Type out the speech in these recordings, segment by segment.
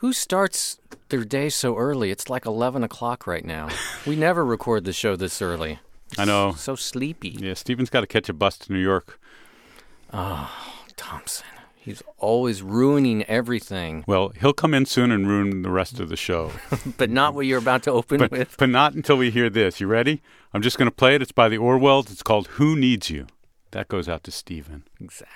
Who starts their day so early? It's like 11 o'clock right now. We never record the show this early. I know. So sleepy. Yeah, Steven's got to catch a bus to New York. Oh, Thompson. He's always ruining everything. Well, he'll come in soon and ruin the rest of the show. But not what you're about to open with. But not until we hear this. You ready? I'm just going to play it. It's by the Orwells. It's called Who Needs You? That goes out to Steven. Exactly.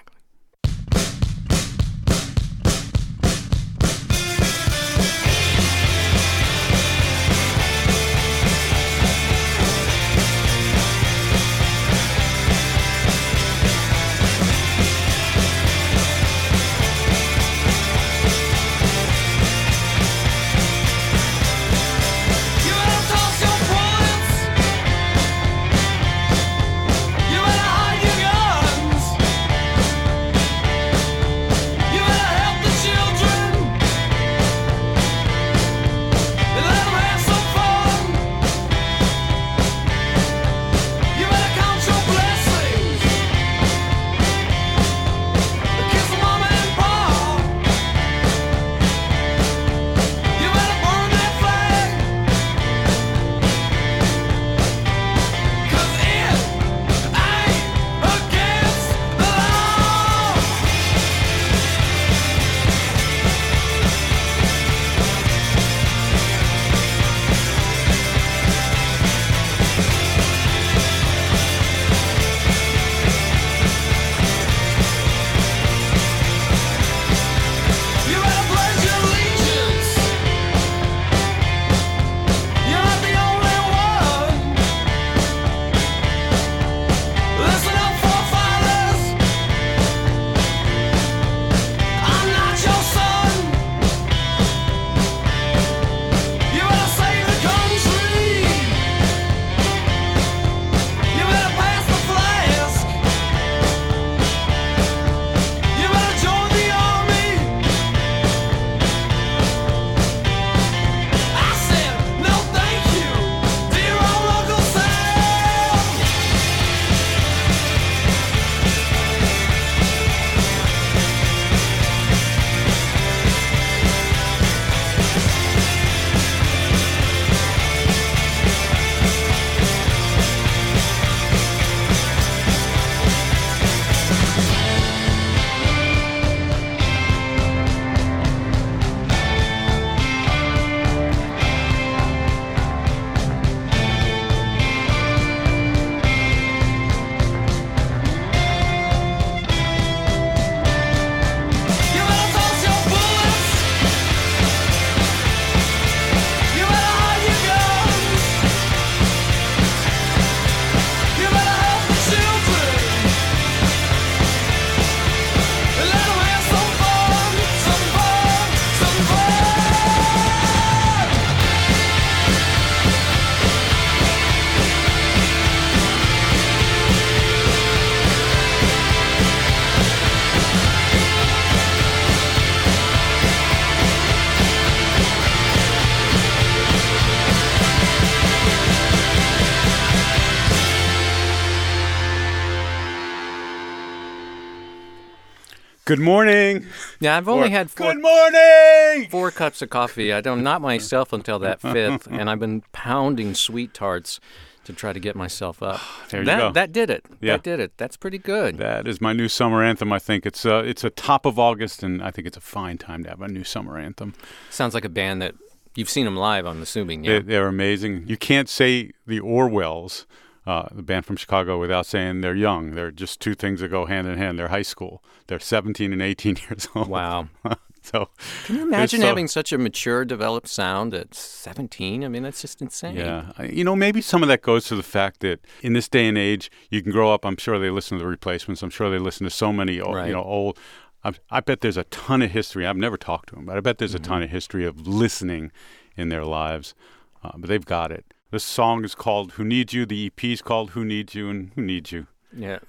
Good morning. Yeah, I've only had Good morning. 4 cups of coffee. I don't not myself until that 5th, and I've been pounding sweet tarts to try to get myself up. There you go. That did it. Yeah. That did it. That's pretty good. That is my new summer anthem. I think it's a top of August, and I think it's a fine time to have a new summer anthem. Sounds like a band that you've seen them live, I'm assuming. Yeah. They're amazing. You can't say the Orwells, the band from Chicago, without saying they're young. They're just two things that go hand in hand. They're high school. They're 17 and 18 years old. Wow. So can you imagine having such a mature, developed sound at 17? I mean, that's just insane. Yeah. Maybe some of that goes to the fact that in this day and age, you can grow up. I'm sure they listen to the Replacements. I'm sure they listen to so many, old. I bet there's a ton of history. I've never talked to them, but I bet there's a ton of history of listening in their lives. But they've got it. This song is called Who Needs You. The EP is called Who Needs You and Who Needs You. Yeah.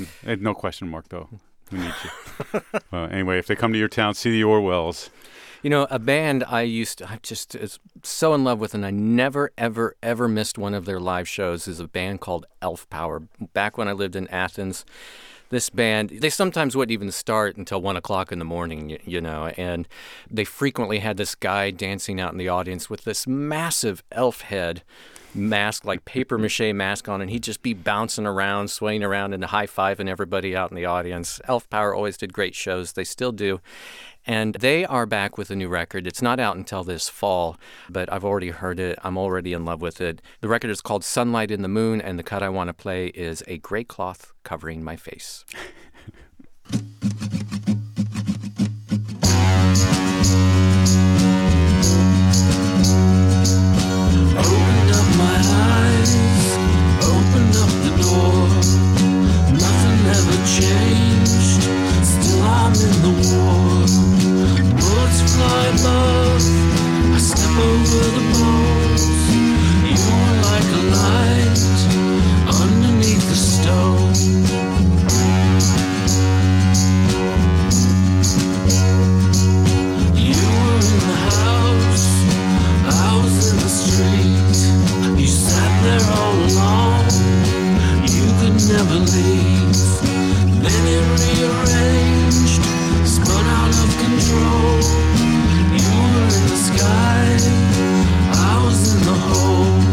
No question mark, though. Who needs you? Anyway, if they come to your town, see the Orwells. You know, a band I just is so in love with, and I never, ever, ever missed one of their live shows, is a band called Elf Power. Back when I lived in Athens, this band, they sometimes wouldn't even start until 1 o'clock in the morning, and they frequently had this guy dancing out in the audience with this massive elf head mask, like paper mache mask on, and he'd just be bouncing around, swaying around and high-fiving everybody out in the audience. Elf Power always did great shows. They still do. And they are back with a new record. It's not out until this fall, but I've already heard it. I'm already in love with it. The record is called Sunlight in the Moon, and the cut I want to play is A Gray Cloth Covering My Face. Opened up my eyes, opened up the door. Nothing ever changed, still I'm in the war. Bullets fly above, I step over the poles. You were like a light underneath the stone. You were in the house, I was in the street. You sat there all alone, you could never leave. Then it rearranged, spun out of control. You were in the sky, I was in the hole.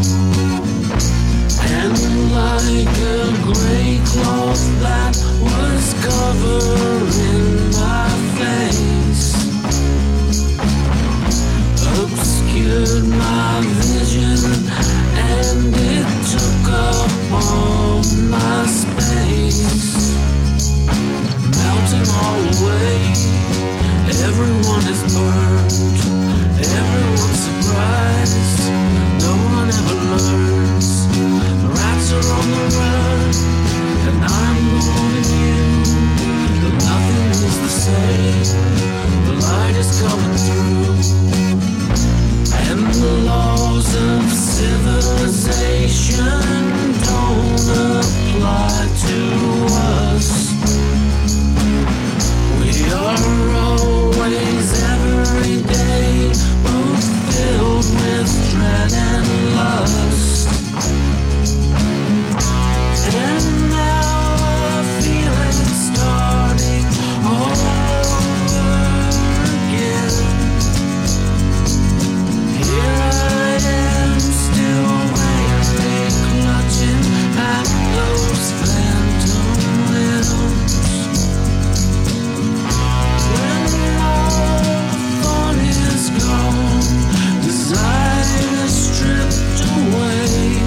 And like a gray cloth that was covering my face, obscured my vision, and it took up all my space. Melting all away, everyone is burned, everyone's surprised, no one ever learns. The rats are on the run, and I'm warning you that nothing is the same. The light is coming through, and the laws of civilization don't apply to us. We are always, every day, both filled with dread and lust. And now a feeling starting all over again. Here I am, still vaguely clutching at those phantom limbs. When all the fun is gone, desire is stripped away.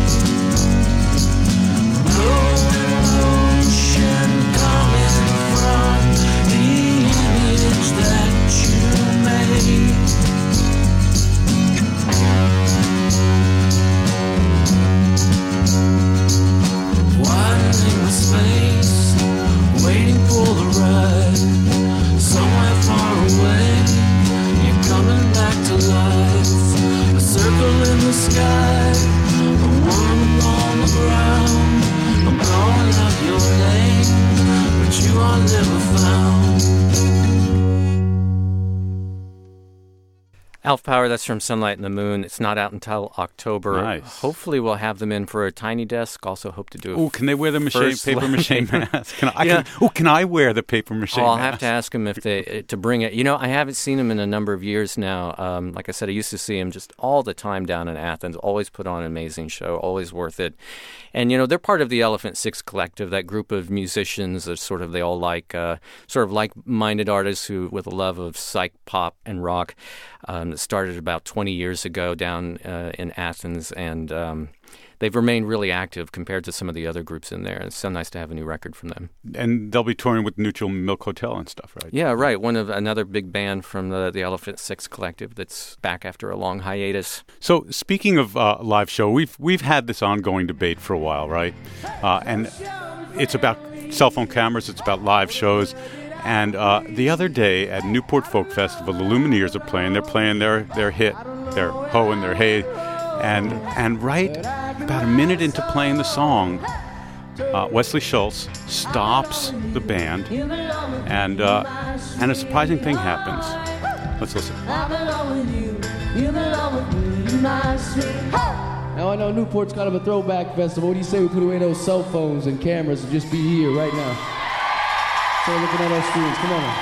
No emotion coming from the image that you made. Widening the space, waiting for the ride. Somewhere far away, you're coming back to life. A circle in the sky, a worm on the ground. I'm calling out your name, but you are never found. Elf Power, that's from Sunlight in the Moon. It's not out until October. Nice. Hopefully we'll have them in for a Tiny Desk. Also hope to do Oh, can they wear the paper mache mask? Can I wear the paper mache mask? I'll have to ask them if they to bring it. I haven't seen them in a number of years now. Like I said, I used to see them just all the time down in Athens. Always put on an amazing show. Always worth it. And, they're part of the Elephant Six Collective, that group of musicians that they all like, sort of like-minded artists who, with a love of psych pop and rock, that started about 20 years ago down in Athens. And they've remained really active compared to some of the other groups in there. It's so nice to have a new record from them. And they'll be touring with Neutral Milk Hotel and stuff, right? Yeah, right. Another big band from the Elephant Six Collective that's back after a long hiatus. So speaking of live show, we've had this ongoing debate for a while, right? And it's about cell phone cameras. It's about live shows. And the other day at Newport Folk Festival, the Lumineers are playing. They're playing their hit, their Ho and their Hey. And right about a minute into playing the song, Wesley Schultz stops the band, and a surprising thing happens. Let's listen. Now I know Newport's kind of a throwback festival. What do you say we put away those cell phones and cameras and just be here right now? Start looking at our screens. Come on.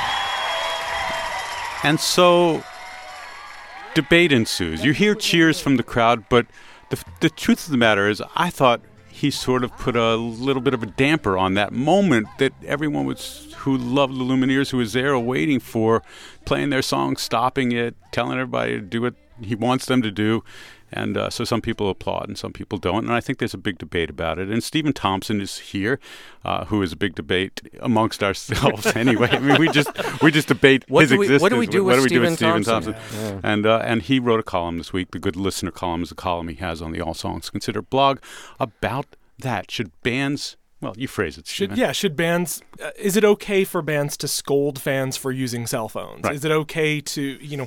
And so debate ensues. You hear cheers from the crowd, but the truth of the matter is I thought he sort of put a little bit of a damper on that moment that everyone who loved the Lumineers, who was there waiting for, playing their song, stopping it, telling everybody to do what he wants them to do. And so some people applaud and some people don't. And I think there's a big debate about it. And Stephen Thompson is here, who is a big debate amongst ourselves anyway. I mean, we just debate his existence. What do we do with Stephen Thompson? Yeah. And he wrote a column this week. The Good Listener column is a column he has on the All Songs Considered blog about that. Should bands... Well, you phrase it, Stephen. Should bands... is it okay for bands to scold fans for using cell phones? Right. Is it okay to,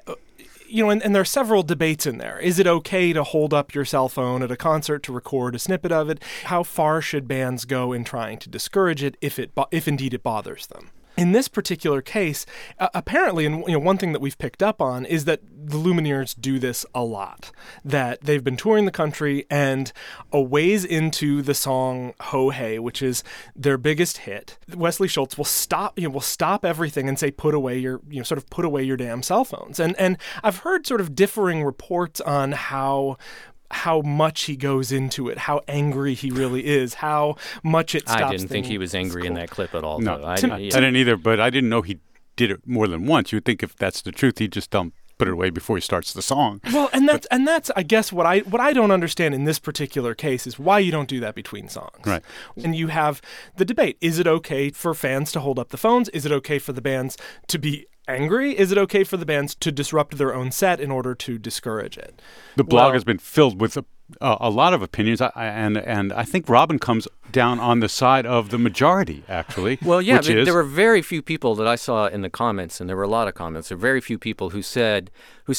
and there are several debates in there. Is it okay to hold up your cell phone at a concert to record a snippet of it? How far should bands go in trying to discourage it if indeed it bothers them? In this particular case, apparently, and one thing that we've picked up on is that the Lumineers do this a lot. That they've been touring the country, and a ways into the song "Ho Hey," which is their biggest hit, Wesley Schultz will stop everything and say, "Put away your damn cell phones." And I've heard sort of differing reports on how much he goes into it, how angry he really is, how much it stops. I didn't think he was angry in that clip at all. No, I didn't either, but I didn't know he did it more than once. You would think if that's the truth, he'd just put it away before he starts the song. Well, and that's I guess what I don't understand in this particular case is why you don't do that between songs. Right. And you have the debate. Is it okay for fans to hold up the phones? Is it okay for the bands to be angry? Is it okay for the bands to disrupt their own set in order to discourage it? The blog has been filled with a lot of opinions, and I think Robin comes down on the side of the majority, actually. Well, yeah, there were very few people that I saw in the comments, and there were a lot of comments. There were very few people who said,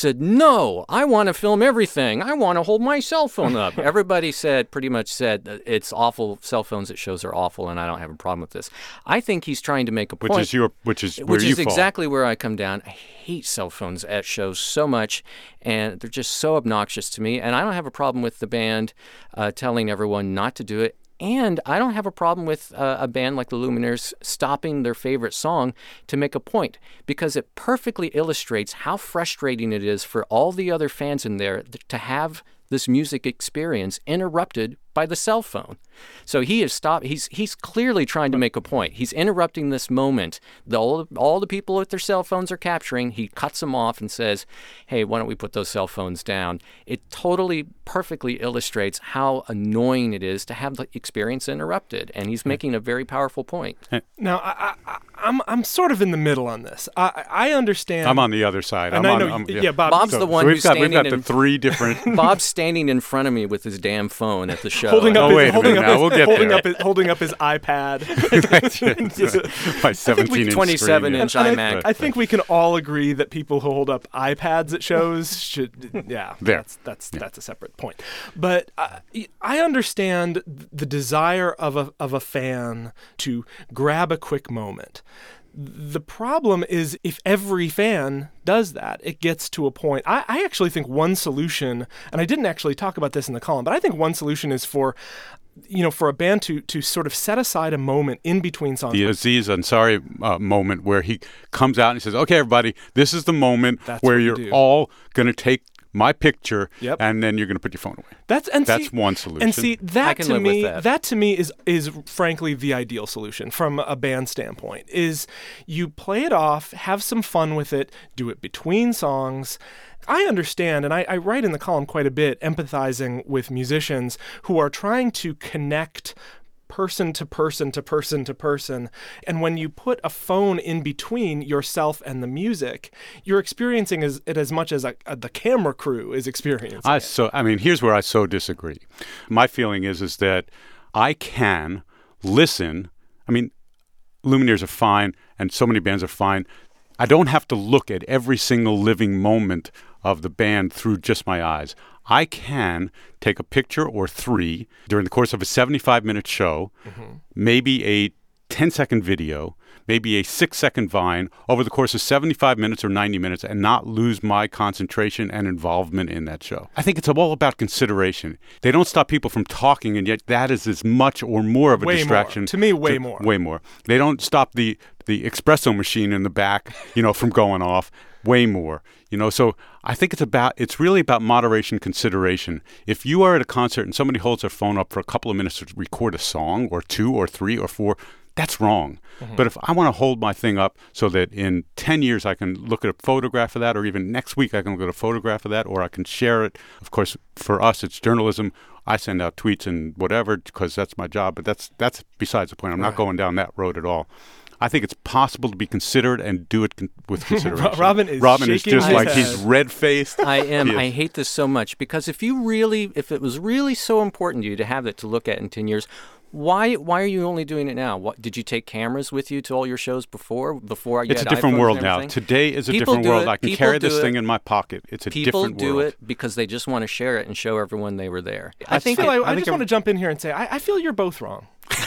no, I want to film everything. I want to hold my cell phone up. Everybody pretty much said, it's awful. Cell phones at shows are awful, and I don't have a problem with this. I think he's trying to make a point. Which is exactly where I come down. I hate cell phones at shows so much, and they're just so obnoxious to me. And I don't have a problem with the band telling everyone not to do it. And I don't have a problem with a band like the Lumineers stopping their favorite song to make a point, because it perfectly illustrates how frustrating it is for all the other fans in there to have this music experience interrupted by the cell phone. So he has stopped. He's clearly trying to make a point. He's interrupting this moment. All the people with their cell phones are capturing. He cuts them off and says, hey, why don't we put those cell phones down? It totally perfectly illustrates how annoying it is to have the experience interrupted. And he's making a very powerful point. Now, I'm sort of in the middle on this. I understand. I'm on the other side. Bob's the one who's standing. We've got the three different. Bob's standing in front of me with his damn phone at the show. Holding up his iPad. My 17-inch 27-inch iMac. I think we can all agree that people who hold up iPads at shows should. Yeah, that's a separate point. But I understand the desire of a fan to grab a quick moment. The problem is if every fan does that, it gets to a point. I actually think one solution, and I didn't actually talk about this in the column, but I think one solution is for a band to sort of set aside a moment in between songs. The Aziz Ansari moment where he comes out and he says, okay, everybody, this is the moment where you're all going to take my picture, and then you're going to put your phone away. That's one solution. And see, that to me is frankly the ideal solution from a band standpoint. Is you play it off, have some fun with it, do it between songs. I understand, and I write in the column quite a bit, empathizing with musicians who are trying to connect person to person to person to person. And when you put a phone in between yourself and the music, you're experiencing it as much as the camera crew is experiencing it. Here's where I so disagree. My feeling is that I can listen. I mean, Lumineers are fine, and so many bands are fine. I don't have to look at every single living moment of the band through just my eyes. I can take a picture or three during the course of a 75-minute show, maybe a 10-second video, maybe a 6-second Vine over the course of 75 minutes or 90 minutes and not lose my concentration and involvement in that show. I think it's all about consideration. They don't stop people from talking, and yet that is as much or more of a distraction. More. To me, way more. Way more. They don't stop the espresso machine in the back, from going off. Way more. So I think it's really about moderation, consideration. If you are at a concert and somebody holds their phone up for a couple of minutes to record a song or 2 or 3 or 4, that's wrong. Mm-hmm. But if I want to hold my thing up so that in 10 years I can look at a photograph of that, or even next week I can look at a photograph of that, or I can share it. Of course, for us, it's journalism. I send out tweets and whatever because that's my job. But that's besides the point. I'm not going down that road at all. I think it's possible to be considerate and do it with consideration. Robin is just like he's red-faced. I am. I hate this so much because if it was really so important to you to have that to look at in 10 years, why are you only doing it now? What did you take cameras with you to all your shows before? It's a different world now. Today is a different world. I can carry this thing in my pocket. It's a different world. People do it because they just want to share it and show everyone they were there. I just want to jump in here and say I feel you're both wrong.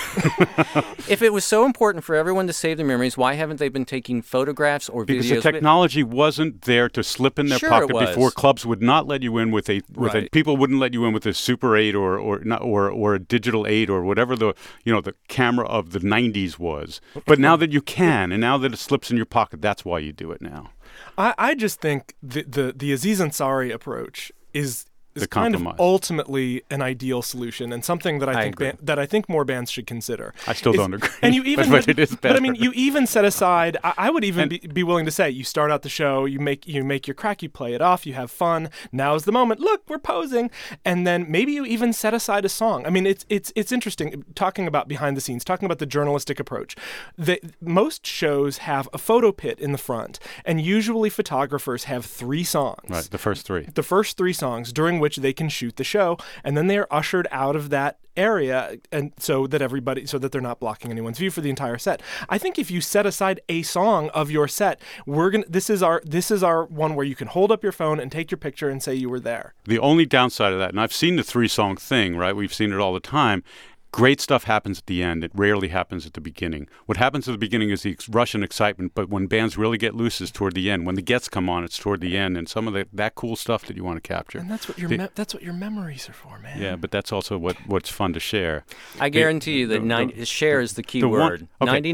If it was so important for everyone to save their memories, why haven't they been taking photographs or videos? Because the technology wasn't there to slip in their pocket before. Clubs would not let you in with a people wouldn't let you in with a Super 8 or a digital 8 or whatever the camera of the 90s was. But now that you can, and now that it slips in your pocket, that's why you do it now. I just think the Aziz Ansari approach is kind of ultimately an ideal solution and something that I think more bands should consider. I still don't agree. And you even, but it is better. But I mean, you even set aside. I would even be willing to say you start out the show, you make your crack, you play it off, you have fun. Now's the moment. Look, we're posing, and then maybe you even set aside a song. I mean, it's interesting talking about behind the scenes, talking about the journalistic approach. Most shows have a photo pit in the front, and usually photographers have 3 songs. Right, the first 3. The first 3 songs during which they can shoot the show, and then they are ushered out of that area, and so that they're not blocking anyone's view for the entire set. I think if you set aside a song of your set, this is our one where you can hold up your phone and take your picture and say you were there. The only downside of that, and I've seen the 3-song thing, right? We've seen it all the time. Great stuff happens at the end. It rarely happens at the beginning. What happens at the beginning is the rush and excitement, but when bands really get loose is toward the end. When the gets come on, it's toward the end, and some of that cool stuff that you want to capture. And that's what your memories are for, man. Yeah, but that's also what's fun to share. I guarantee you that share is the key word.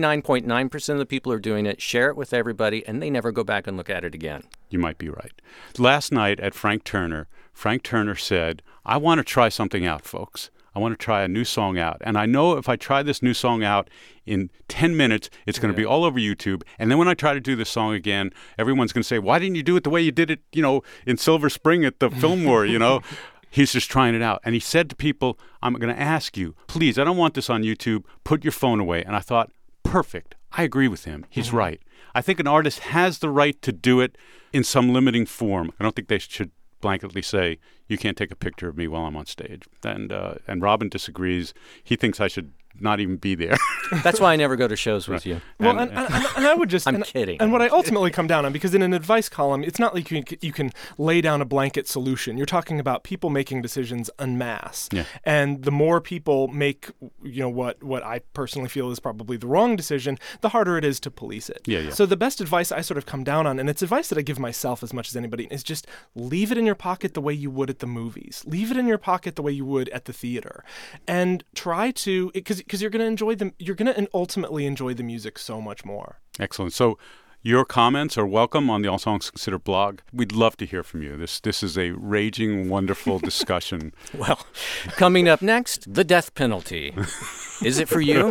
99.9% of the people are doing it. Share it with everybody, and they never go back and look at it again. You might be right. Last night at Frank Turner said, "I want to try something out, folks. I want to try a new song out. And I know if I try this new song out in 10 minutes, it's going to be all over YouTube. And then when I try to do this song again, everyone's going to say, why didn't you do it the way you did it, in Silver Spring at the Fillmore, He's just trying it out. And he said to people, I'm going to ask you, please, I don't want this on YouTube. Put your phone away. And I thought, perfect. I agree with him. He's right. I think an artist has the right to do it in some limiting form. I don't think they should blanketly say, you can't take a picture of me while I'm on stage. And Robin disagrees. He thinks I should not even be there. That's why I never go to shows with you. Well, and I would just... I'm kidding. And what I ultimately come down on, because in an advice column, it's not like you can lay down a blanket solution. You're talking about people making decisions en masse. Yeah. And the more people make, what I personally feel is probably the wrong decision, the harder it is to police it. Yeah. So the best advice I sort of come down on, and it's advice that I give myself as much as anybody, is just leave it in your pocket the way you would at the movies. Leave it in your pocket the way you would at the theater. And try to... Because you're going to enjoy them. You're going to ultimately enjoy the music so much more. Excellent. So your comments are welcome on the All Songs Considered blog. We'd love to hear from you. This is a raging, wonderful discussion. Well, coming up next, the death penalty. Is it for you?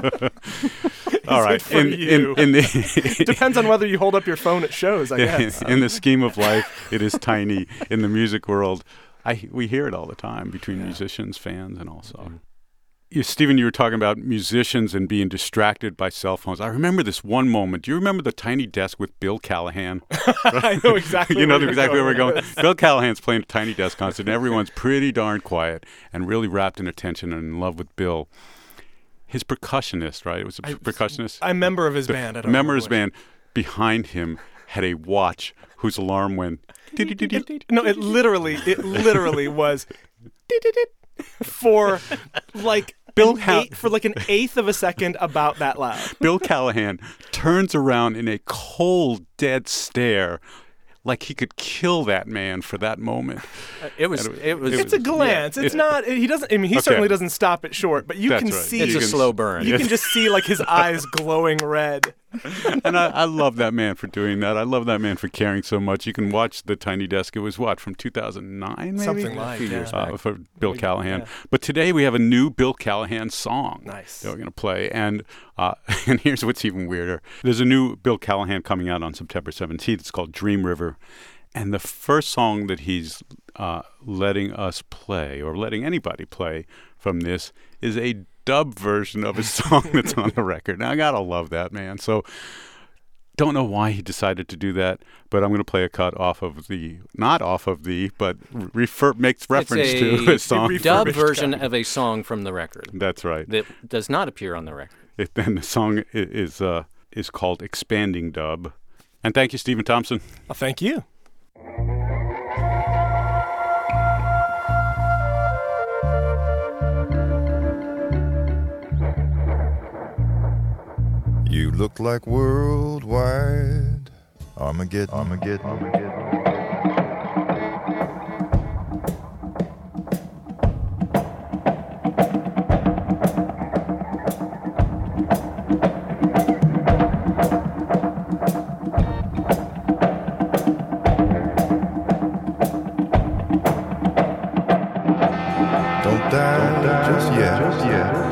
All right. Depends on whether you hold up your phone at shows, I guess. In the scheme of life, it is tiny. In the music world, we hear it all the time between musicians, fans, and also... Mm-hmm. Stephen, you were talking about musicians and being distracted by cell phones. I remember this one moment. Do you remember the Tiny Desk with Bill Callahan? I know exactly. You know exactly where we're going. Bill Callahan's playing a Tiny Desk concert, and everyone's pretty darn quiet and really wrapped in attention and in love with Bill. His percussionist, right? It was a percussionist. I'm a member of his band. A member of his band behind him had a watch whose alarm went. No, it literally was. For like for like an eighth of a second about that loud. Bill Callahan turns around in a cold, dead stare, like he could kill that man for that moment. It's a glance. It's not. He doesn't. I mean, he certainly doesn't stop it short. But you can see. It's a slow burn. You can just see like his eyes glowing red. And I love that man for doing that. I love that man for caring so much. You can watch The Tiny Desk. It was from 2009, maybe? Something like that. For Bill Callahan. Yeah. But today we have a new Bill Callahan song. Nice. That we're going to play. And here's what's even weirder. There's a new Bill Callahan coming out on September 17th. It's called Dream River. And the first song that he's letting us play, or letting anybody play from this, is a dub version of a song that's on the record. Now, I gotta love that, man. So, don't know why he decided to do that, but I'm going to play a cut off of the, not off of the, but makes reference to a song. Dub version of a song from the record. That's right. That does not appear on the record. And the song is called Expanding Dub. And thank you, Stephen Thompson. Well, thank you. You look like worldwide Armageddon. Don't die just yet.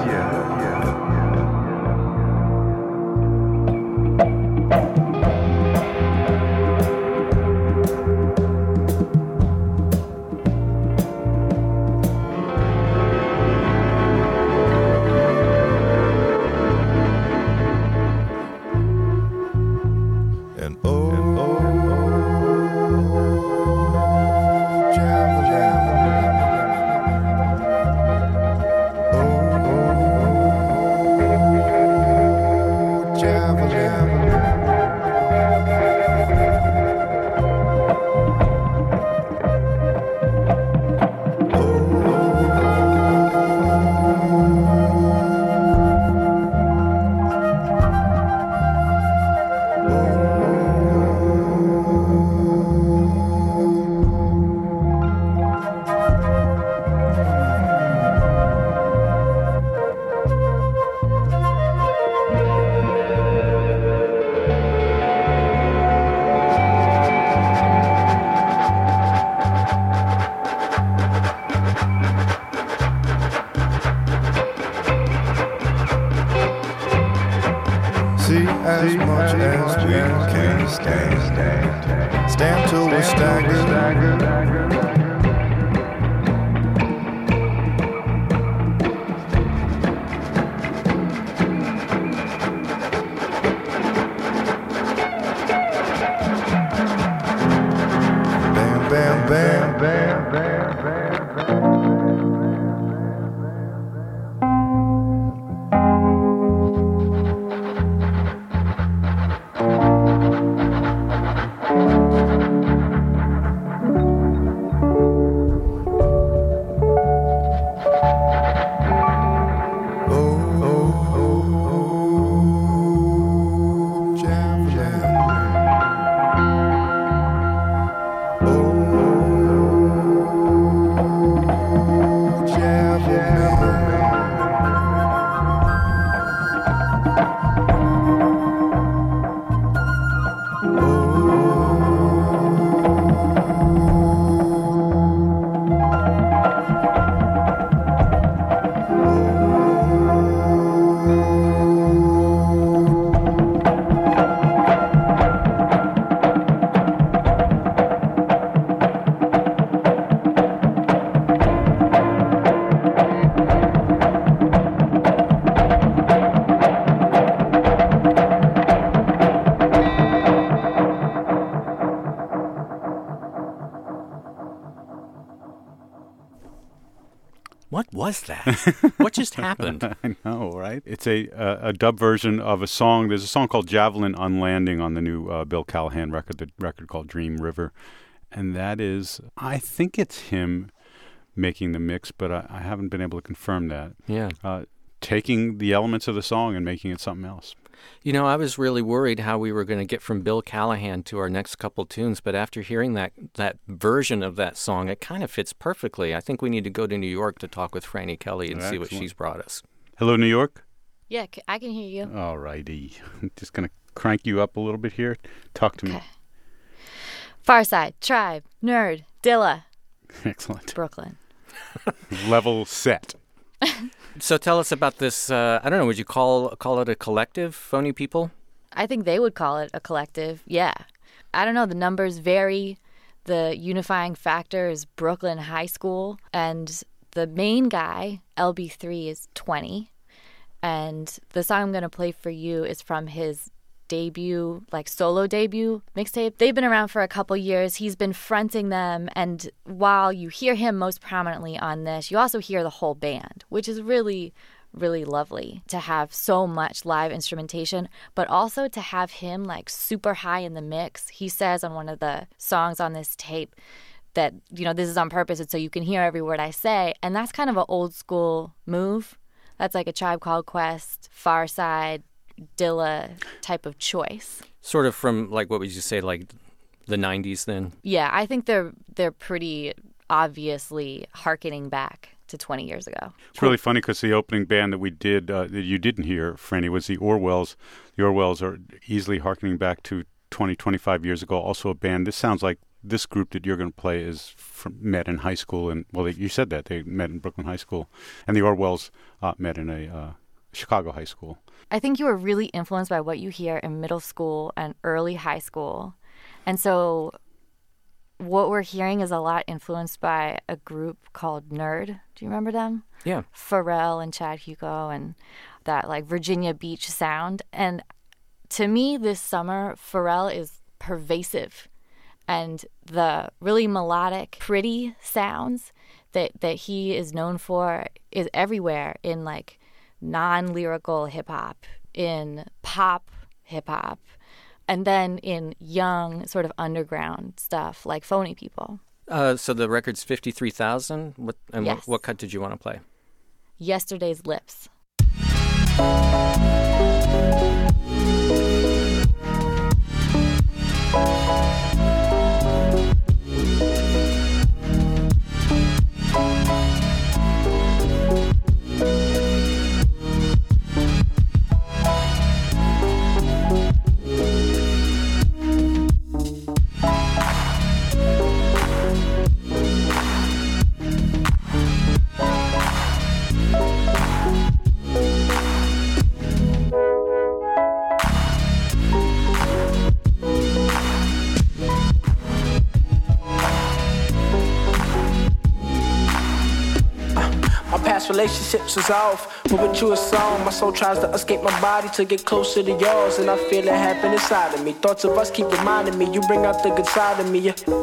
As much as we can stand till we stagger. Bam, bam, bam, bam, bam, bam. What was that? What just happened? I know, right? It's a dub version of a song. There's a song called Javelin on Landing on the new Bill Callahan record, the record called Dream River. And that is, I think it's him making the mix, but I haven't been able to confirm that. Yeah. Taking the elements of the song and making it something else. You know, I was really worried how we were going to get from Bill Callahan to our next couple tunes, but after hearing that version of that song, it kind of fits perfectly. I think we need to go to New York to talk with Frannie Kelly and see what she's brought us. Hello, New York? Yeah, I can hear you. All righty. I'm just going to crank you up a little bit here. Talk to me. Pharcyde, Tribe, Nerd, Dilla. Excellent. Brooklyn. Level set. So tell us about this, I don't know, would you call it a collective, Phony People? I think they would call it a collective, yeah. I don't know, the numbers vary. The unifying factor is Brooklyn High School, and the main guy, LB3, is 20. And the song I'm going to play for you is from his solo debut mixtape. They've been around for a couple years. He's been fronting them, and while you hear him most prominently on this, you also hear the whole band, which is really, really lovely to have so much live instrumentation, but also to have him super high in the mix. He says on one of the songs on this tape that, this is on purpose, it's so you can hear every word I say, and that's kind of an old school move. That's like a Tribe Called Quest, Pharcyde, Dilla type of choice. Sort of from what would you say, the 90s then? Yeah, I think they're pretty obviously hearkening back to 20 years ago. It's really funny because the opening band that we did that you didn't hear, Frannie, was the Orwells. The Orwells are easily hearkening back to 20, 25 years ago. Also a band. This sounds like this group that you're going to play is met in high school, and you said that they met in Brooklyn High School, and the Orwells met in a Chicago high school. I think you were really influenced by what you hear in middle school and early high school. And so what we're hearing is a lot influenced by a group called Nerd. Do you remember them? Yeah. Pharrell and Chad Hugo and that Virginia Beach sound. And to me this summer, Pharrell is pervasive. And the really melodic, pretty sounds that he is known for is everywhere in non-lyrical hip-hop, in pop hip-hop, and then in young sort of underground stuff like Phony People. So the record's 53,000? Yes. What cut did you want to play? Yesterday's Lips. Relationships was off, but with you it's on. My soul tries to escape my body to get closer to yours, and I feel it happen inside of me. Thoughts of us keep reminding me. You bring out the good side of me,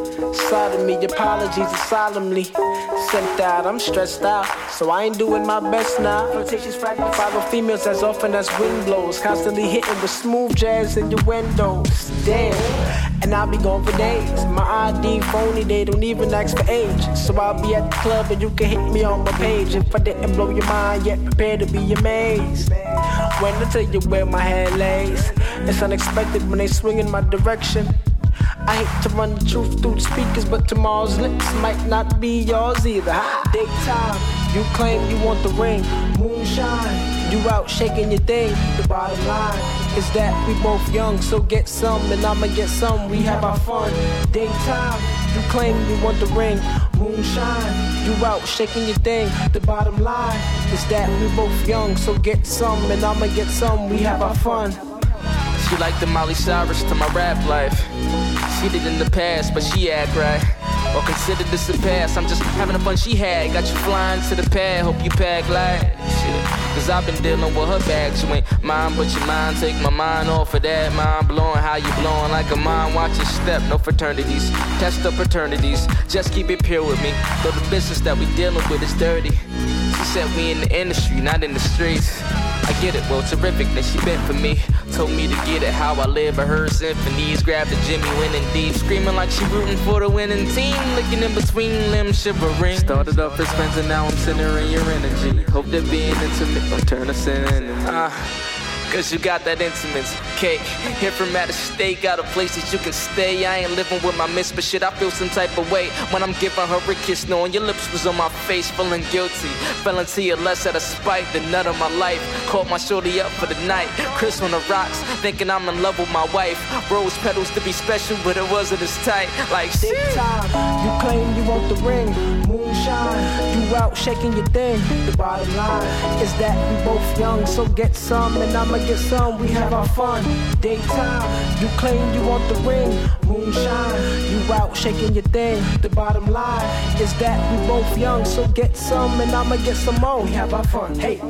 side of me. Apologies are solemnly sent out. I'm stressed out, so I ain't doing my best now. Flirtatious fragment, follow females as often as wind blows, constantly hitting with smooth jazz in your windows. Damn, and I'll be gone for days. My ID phony, they don't even ask for age. So I'll be at the club and you can hit me on my page. If I didn't blow your mind yet, prepare to be amazed when I tell you where my head lays. It's unexpected when they swing in my direction. I hate to run the truth through the speakers, but tomorrow's lips might not be yours either. Daytime, you claim you want the ring. Moonshine, you out shaking your thing. The bottom line is that we both young, so get some and I'ma get some. We have our fun. Daytime, you claim you want the ring. Moonshine, you out shaking your thing. The bottom line is that we both young, so get some and I'ma get some. We have our fun. She like the Miley Cyrus to my rap life. She did in the past, but she act right. Or consider this a pass. I'm just having the fun she had. Got you flying to the pad, hope you pack light. Shit. Cause I've been dealing with her bags. You ain't mine, but your mind. Take my mind off of that. Mind blowing, how you blowing like a mind. Watch your step, no fraternities. Test the fraternities. Just keep it pure with me. Though the business that we dealing with is dirty. She said we in the industry, not in the streets. I I get it, well, terrific that she bent for me. Told me to get it how I live, I heard symphonies. Grabbed the Jimmy winning deep, screaming like she rooting for the winning team. Licking in between limbs, shivering. Started off as friends and now I'm centering your energy. Hope that being intimate don't turn us in. Cause you got that intimacy cake. Here from out of state, got a place that you can stay. I ain't living with my miss, but shit, I feel some type of way when I'm giving her a kiss, knowing your lips was on my face, feeling guilty. Fell into you less out of spite than nut of my life. Caught my shorty up for the night. Chris on the rocks, thinking I'm in love with my wife. Rose petals to be special, but it wasn't as tight. Like shit. Time, you claim you want the ring, moonshine. You out shaking your thing. The bottom line is that we both young, so get some and I'ma get some. We have our fun. Daytime, you claim you want the ring, moonshine. You out shaking your thing. The bottom line is that we both young, so get some and I'ma get some more. We have our fun. Hey.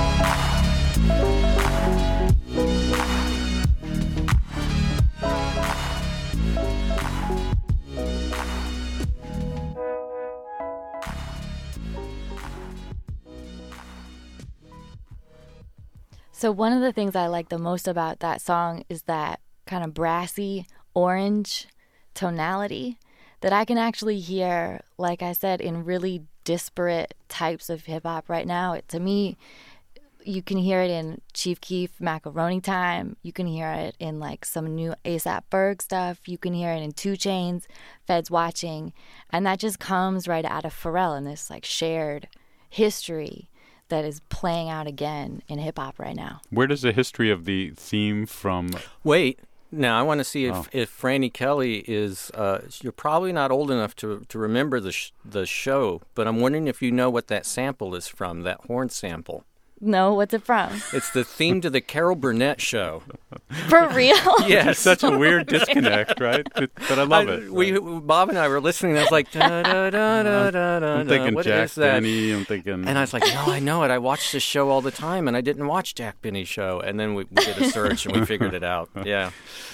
So one of the things I like the most about that song is that kind of brassy orange tonality that I can actually hear, like I said, in really disparate types of hip hop right now. To me, you can hear it in Chief Keef, Macaroni Time. You can hear it in like some new A$AP Ferg stuff. You can hear it in 2 Chainz, Feds Watching. And that just comes right out of Pharrell and this like shared history that is playing out again in hip-hop right now. Where does the history of the theme from... Wait. Now, I want to see if Franny Kelly is... you're probably not old enough to remember the show, but I'm wondering if you know what that sample is from, that horn sample. No, what's it from? It's the theme to the Carol Burnett show. For real? Yes. It's such a weird disconnect, right? But I love it. Bob and I were listening, and I was like, da-da-da-da-da-da. I'm thinking what Jack is that? Benny, I'm thinking... And I was like, no, I know it. I watched this show all the time, and I didn't watch Jack Benny's show. And then we did a search, and we figured it out. Yeah.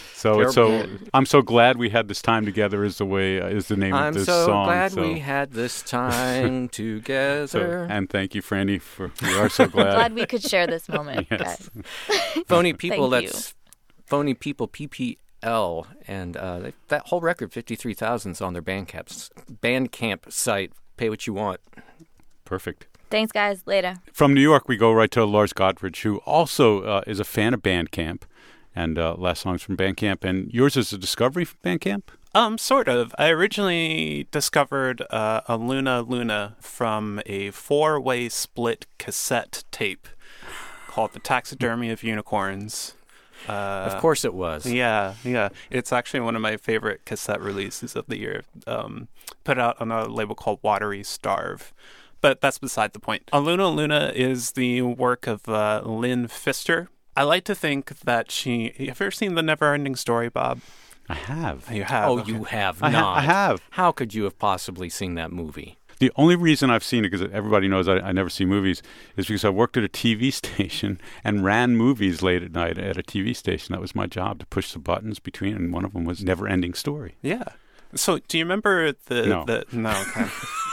So I'm so glad we had this time together is the name of this song. I'm so glad we had this time together. And thank you, Franny, we are so glad. Glad we could share this moment, guys. Phony People, that's Phony People, PPL. And that whole record, 53,000, is on their Bandcamp site. Pay what you want. Perfect. Thanks, guys. Later. From New York, we go right to Lars Godfrey, who also is a fan of Bandcamp. And last song's from Bandcamp. And yours is a discovery from Bandcamp? Sort of. I originally discovered a Luna Luna from a 4-way split cassette tape called The Taxidermy of Unicorns. Of course it was. Yeah. It's actually one of my favorite cassette releases of the year. Put out on a label called Watery Starve. But that's beside the point. A Luna Luna is the work of Lynn Pfister. I like to think that have you ever seen The Never-Ending Story, Bob? I have. You have? Oh, okay. you have I not. have. How could you have possibly seen that movie? The only reason I've seen it, because everybody knows I never see movies, is because I worked at a TV station and ran movies late at night at a TV station. That was my job, to push the buttons between, and one of them was Never-Ending Story. Yeah. So do you remember No. No, okay.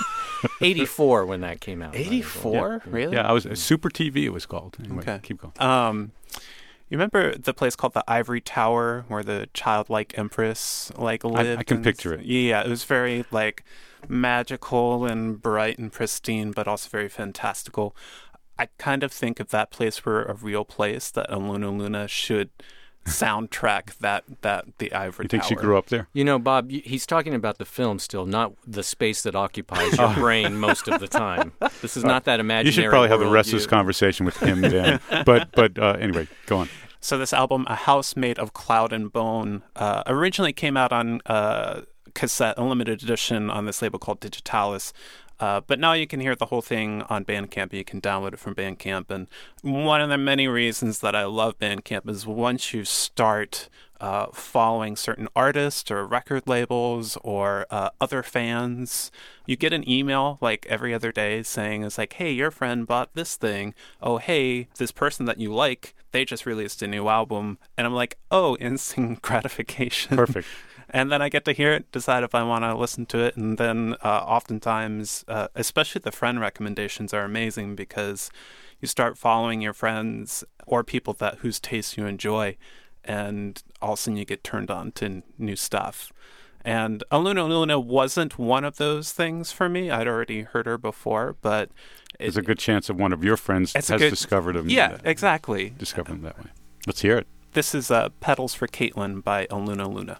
84 when that came out. 84? Really? Yeah, I was Super TV. It was called. Anyway, Okay. Keep going. You remember the place called the Ivory Tower, where the childlike empress lived? I can picture it. Yeah, it was very magical and bright and pristine, but also very fantastical. I kind of think if that place were a real place, that a Luna Luna should soundtrack that the Ivory Tower. You think she grew up there? You know, Bob, he's talking about the film still, not the space that occupies your brain most of the time. This is not that imaginary. You should probably have the world rest of this conversation with him, Dan. But anyway, go on. So this album, A House Made of Cloud and Bone, originally came out on cassette, a limited edition on this label called Digitalis. But now you can hear the whole thing on Bandcamp. You can download it from Bandcamp. And one of the many reasons that I love Bandcamp is once you start following certain artists or record labels or other fans, you get an email every other day saying, it's like, hey, your friend bought this thing. Oh, hey, this person that you like, they just released a new album. And I'm like, oh, instant gratification. Perfect. And then I get to hear it, decide if I want to listen to it. And then oftentimes, especially the friend recommendations are amazing because you start following your friends or people whose tastes you enjoy, and all of a sudden you get turned on to new stuff. And Aluna Luna wasn't one of those things for me. I'd already heard her before, but there's a good chance that one of your friends has discovered him. Yeah, exactly. Discovered him that way. Let's hear it. This is Petals for Caitlin by Aluna Luna.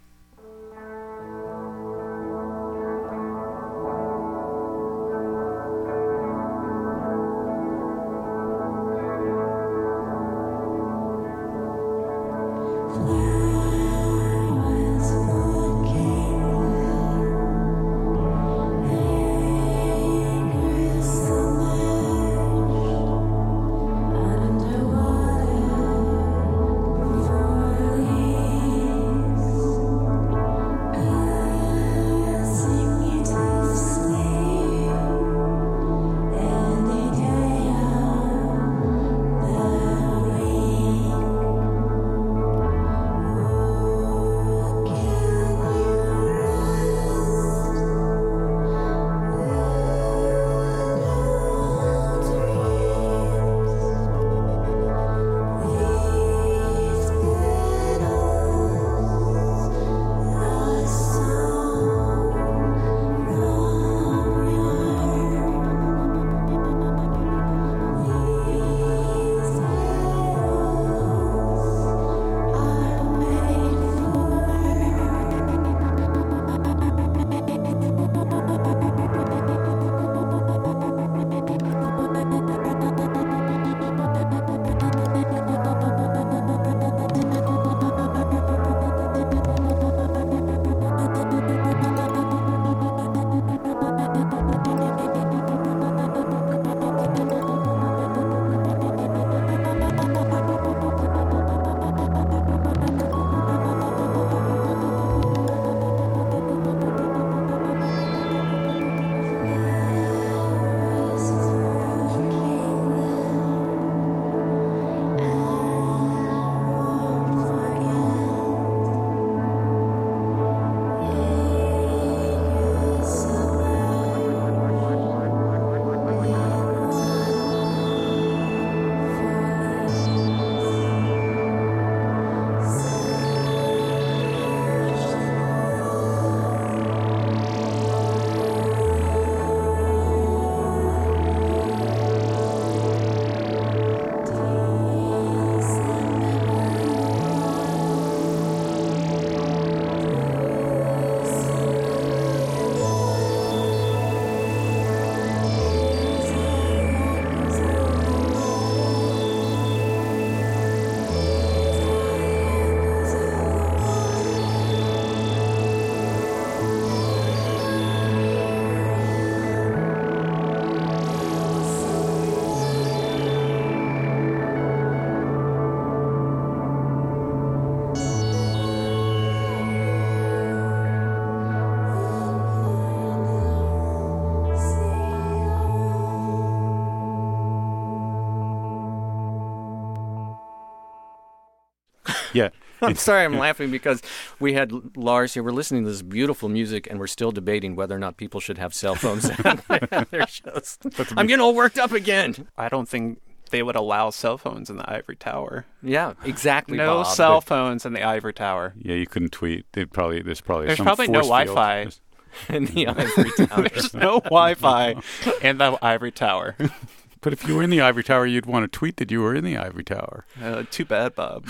Yeah. I'm sorry, I'm laughing because we had Lars here. We're listening to this beautiful music, and we're still debating whether or not people should have cell phones at their shows. I'm getting all worked up again. I don't think they would allow cell phones in the Ivory Tower. Yeah, exactly. No Bob. cell phones in the Ivory Tower. Yeah, you couldn't tweet. There's probably There's some probably no force Wi-Fi field. in the Ivory Tower. There's no Wi-Fi in the Ivory Tower. But if you were in the Ivory Tower, you'd want to tweet that you were in the Ivory Tower. Too bad, Bob.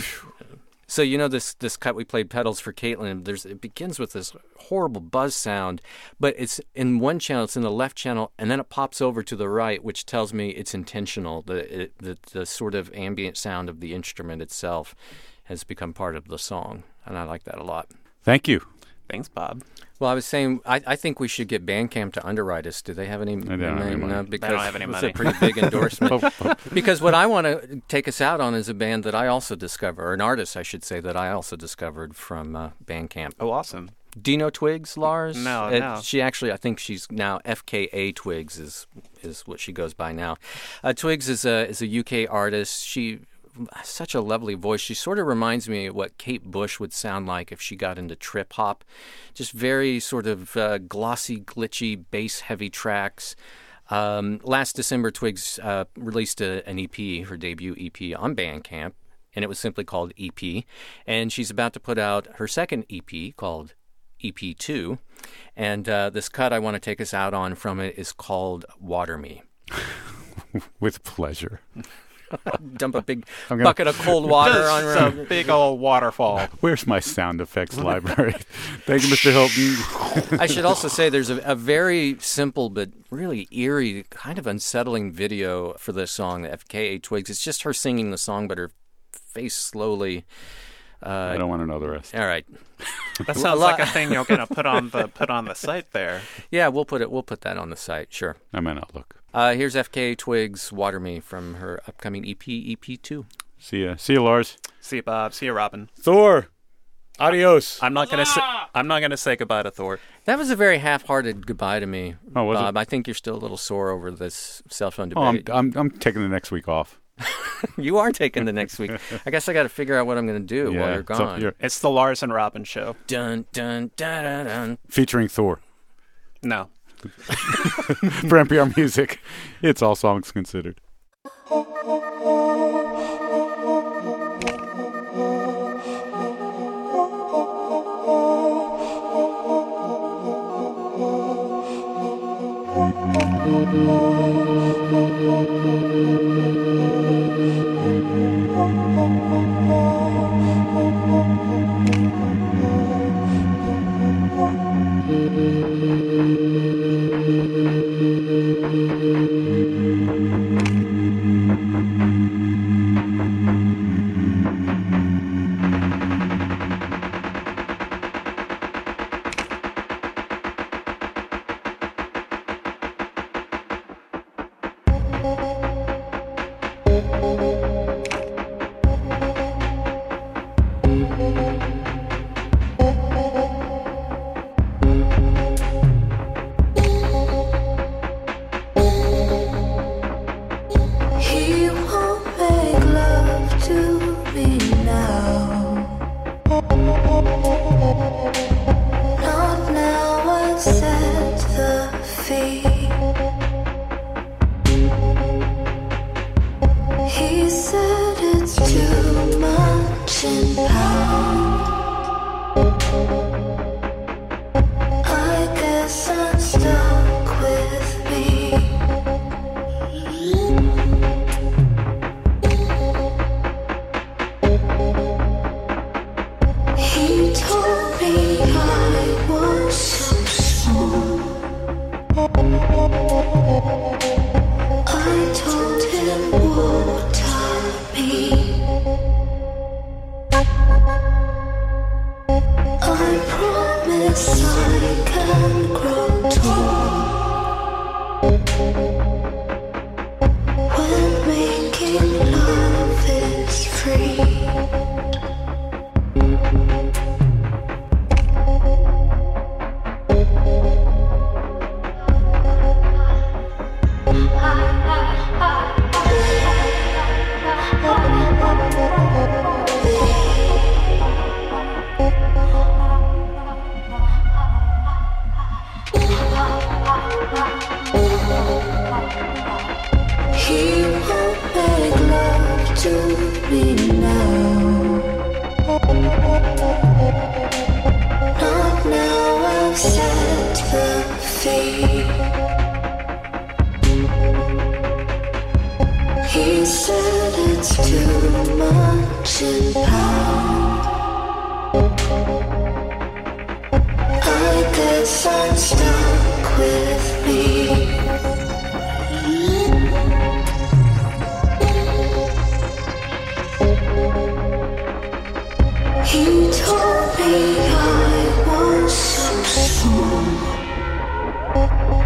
So you know this cut we played, Petals for Caitlin, it begins with this horrible buzz sound, but it's in one channel, it's in the left channel, and then it pops over to the right, which tells me it's intentional. The sort of ambient sound of the instrument itself has become part of the song, and I like that a lot. Thank you. Thanks, Bob. Well, I was saying, I think we should get Bandcamp to underwrite us. Do they have any money? No, because they don't have any money. It's a pretty big endorsement. Because what I want to take us out on is a band that I also discovered, or an artist, I should say, that I also discovered from Bandcamp. Oh, awesome. Do you know Twigs, Lars? No. She actually, I think she's now FKA Twigs is what she goes by now. Twigs is a UK artist. She such a lovely voice. She sort of reminds me of what Kate Bush would sound like if she got into trip hop. Just very sort of glossy, glitchy, bass-heavy tracks. Last December, Twigs released an EP, her debut EP, on Bandcamp, and it was simply called EP. And she's about to put out her second EP called EP2. And this cut I want to take us out on from it is called Water Me. With pleasure. Dump a big bucket of cold water on her. A big old waterfall. Where's my sound effects library? Thank you, Mr. Hilton. I should also say there's a very simple but really eerie, kind of unsettling video for this song, the FKA Twigs. It's just her singing the song, but her face slowly... I don't want to know the rest. All right. That sounds like a thing you're going to put on the site there. Yeah, we'll put that on the site, sure. I might not look. Here's FKA Twigs, Water Me, from her upcoming EP, EP2. See ya, Lars. See you, Bob. See you, Robin. Thor. Adios. I'm not gonna say goodbye to Thor. That was a very half-hearted goodbye to me, was Bob. it? I think you're still a little sore over this cell phone debate. I'm taking the next week off. You are taking the next week. I guess I got to figure out what I'm going to do while you're gone. It's the Lars and Robin show. Dun dun dun dun dun. Featuring Thor. No. For NPR Music, it's All Songs Considered.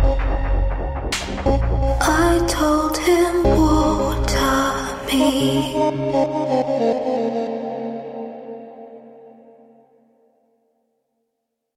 I told him water me.